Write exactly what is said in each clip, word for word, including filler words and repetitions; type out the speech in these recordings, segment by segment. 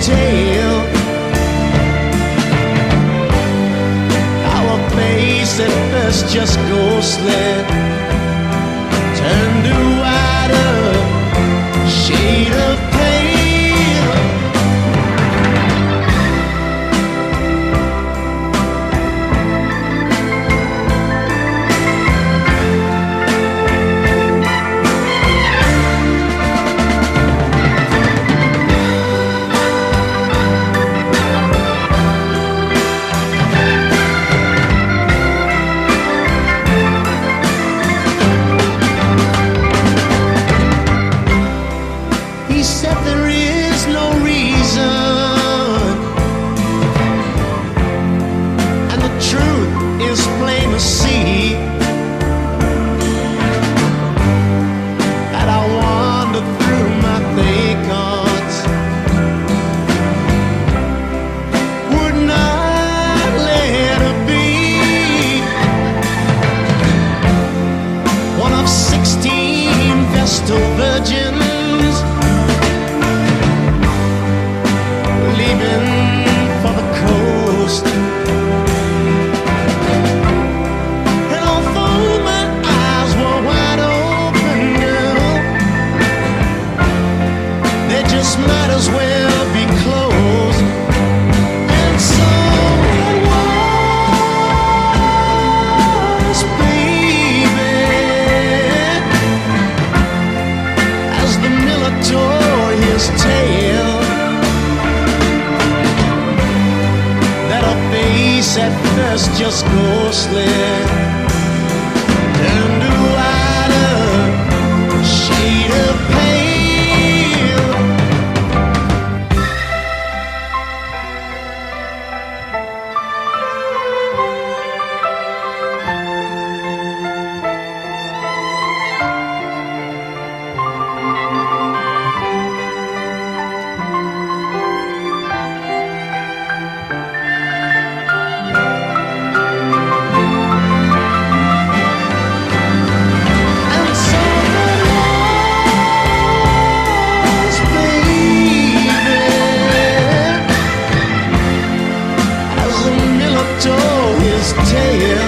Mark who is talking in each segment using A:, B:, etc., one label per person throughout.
A: tail. Our face at first just ghostly turned to wider shade of pale. He said there is no reason, and the truth is plain to see, that I wander through my thoughts, would not let her be one of sixteen Vestal virgins leaving for the coast. And although my eyes were wide open, girl, they just might as well be closed. And so it was, baby, as the miller tore his tail, at first just ghostly turned to wider shade of pale. Tore his tail,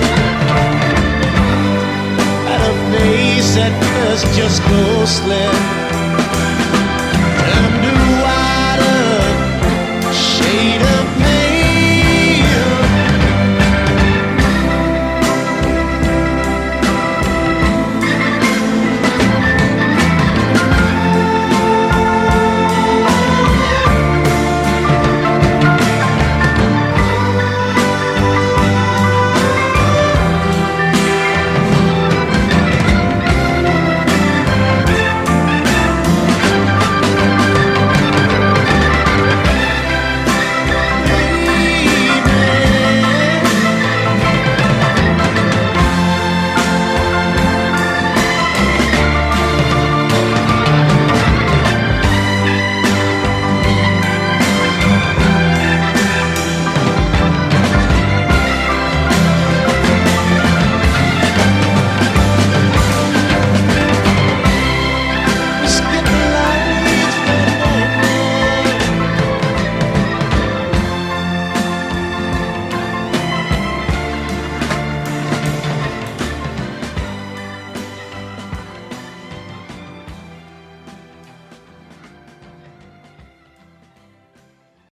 A: had a face at first just ghostly